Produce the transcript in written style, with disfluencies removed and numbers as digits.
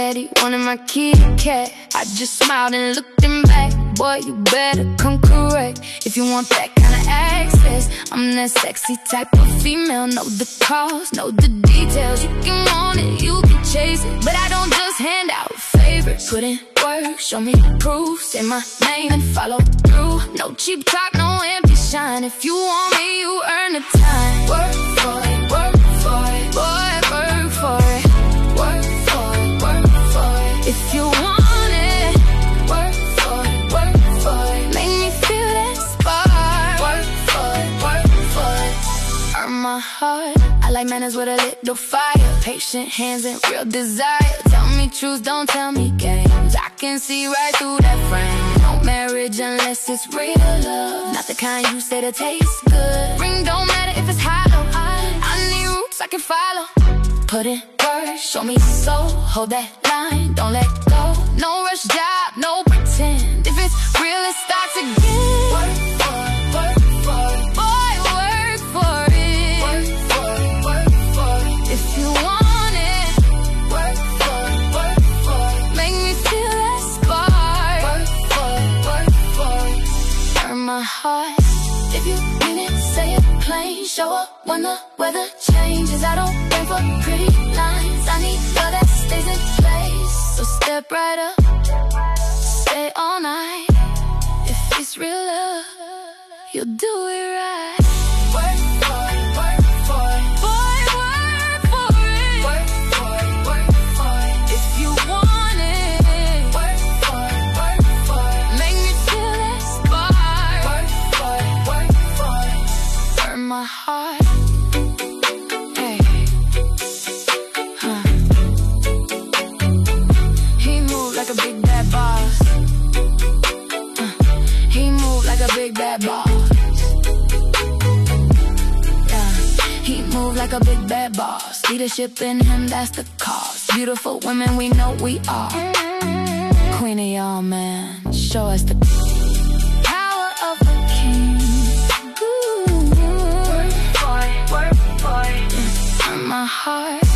said he wanted my kitty cat. I just smiled and looked him back. Boy, you better come correct if you want that kind of access. I'm that sexy type of female. Know the cause, know the details. You can want it, you can chase it, but I don't just hand out favors. Put in work, show me proof. Say my name and follow through. No cheap talk, no empty shine. If you want me, you earn the time. Work for it, work for it. Boy, work for it. Work for it, work for it. If you want it, work for it, work for it. Make me feel that spark. Work for it, work for it. Earn my heart. I like manners with a little fire. Patient hands and real desire. Tell me truth, don't tell me games. I can see right through that frame. No marriage unless it's real love. Not the kind you say that tastes good. Ring don't matter if it's hollow. I need roots I can follow. Put in work, show me soul. Hold that line, don't let go. No rush job, no pretend. If it's real, it starts again. Work for it, work for it. Boy, work for it. Work for it, work for it. If you want it, work for it, work for it. Make me feel that spark. Work for it, work for it. Earn my heart. If you mean it, say it plain. Show up when the weather changes. I don't wait for pretty lines. I need love that stays in place. So step right up, stay all night. If it's real love, you'll do it right. Work for it, work for it. Boy, work for it. Work for it, work for it. If you want it, work for it, work for it. Make me feel that spark. Work for it, work for it. Earn my heart. Hey, huh. He moved like a big bad boss. He moved like a big bad boss. Yeah, he moved like a big bad boss. Leadership in him, that's the cause. Beautiful women, we know we are. Queen of y'all, man. Show us the power of a king. Ooh. Work for it, work for it. Yeah, earn my heart.